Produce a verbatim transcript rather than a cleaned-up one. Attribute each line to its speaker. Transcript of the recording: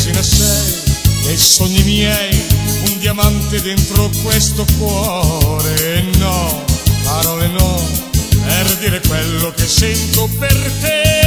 Speaker 1: vergine sei, dei sogni miei, un diamante dentro questo cuore. No, parole no, per dire quello che sento per te.